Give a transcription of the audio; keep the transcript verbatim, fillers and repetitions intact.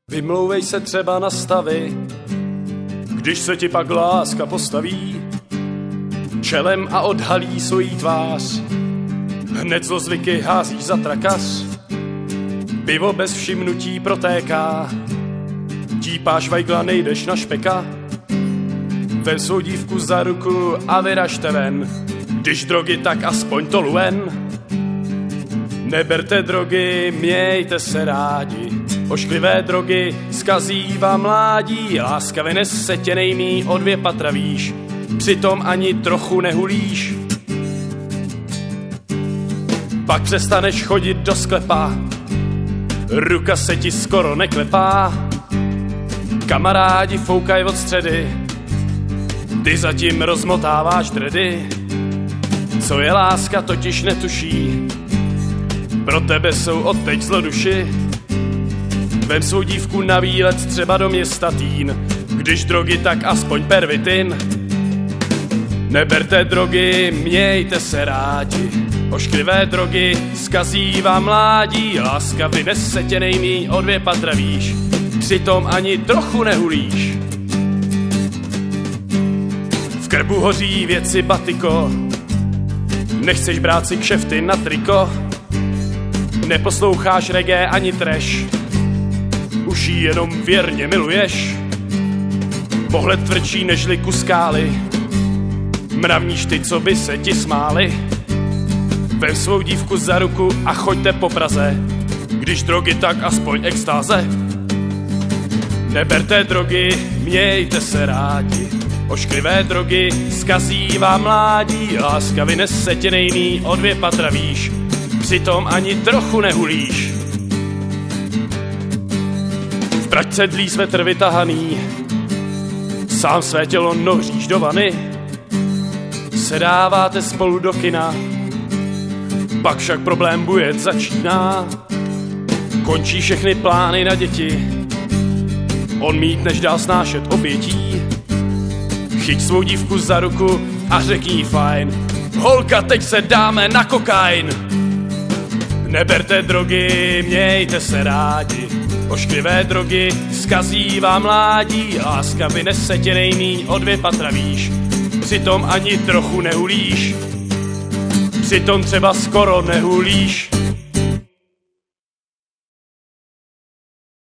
Vymlouvej se třeba na stavy, když se ti pak láska postaví čelem a odhalí svojí tvář. Hned zlozvyky házíš za trakas, pivo bez všimnutí protéká, típáš vajgla, nejdeš na špeka. Vem svou dívku za ruku a vyražte ven, když drogy, tak aspoň to luen. Neberte drogy, mějte se rádi, ošklivé drogy zkazí vám mládí. Láska vynese tě nejmí o dvě patra výš, přitom ani trochu nehulíš. Pak přestaneš chodit do sklepa, ruka se ti skoro neklepá. Kamarádi foukaj od středy, ty zatím rozmotáváš dredy. Co je láska, totiž netuší, pro tebe jsou odteď zloduši. Vem svou dívku na výlet třeba do města Týn, když drogy, tak aspoň pervitin. Neberte drogy, mějte se rádi, ošklivé drogy zkazí vám mládí. Láska vynese tě nejmíň o dvě patra výš, přitom ani trochu nehulíš. V krbu hoří věci batiko, nechceš brát si kšefty na triko. Neposloucháš reggae ani trash, už jí jenom věrně miluješ. Pohled tvrdší nežli kus skály, mravníš ty, co by se ti smáli. Vem svou dívku za ruku a choďte po Praze, když drogy, tak aspoň extáze. Neberte drogy, mějte se rádi, ošklivé drogy zkazí vám mládí. Láska vynese tě nejmí o dvě patra výš, přitom ani trochu nehulíš. V pračce dlí svetr vytahaný, sám své tělo noříš do vany. Sedáváte spolu do kina, pak však problém bujet začíná. Končí všechny plány na děti, on mít než dál snášet obětí. Chyť svou dívku za ruku a řekni fajn, holka, teď se dáme na kokain. Neberte drogy, mějte se rádi, ošklivé drogy zkazí vám mládí. Láska vynese tě nejmíň o dvě patra výš, přitom ani trochu nehulíš, přitom třeba skoro nehulíš.